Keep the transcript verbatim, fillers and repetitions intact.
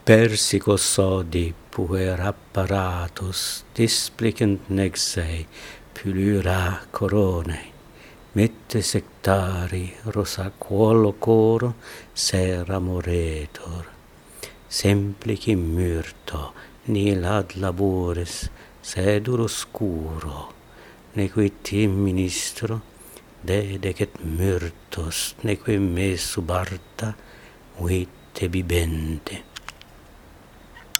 Persico sodi puer apparatus displicent nexae pylura coronae, mitte sectari rosa quolo coro sera moretur. Semplici myrto nil ad labores sedur oscuro, neque tim ministro dedecet myrtos neque me subarta vite bibente.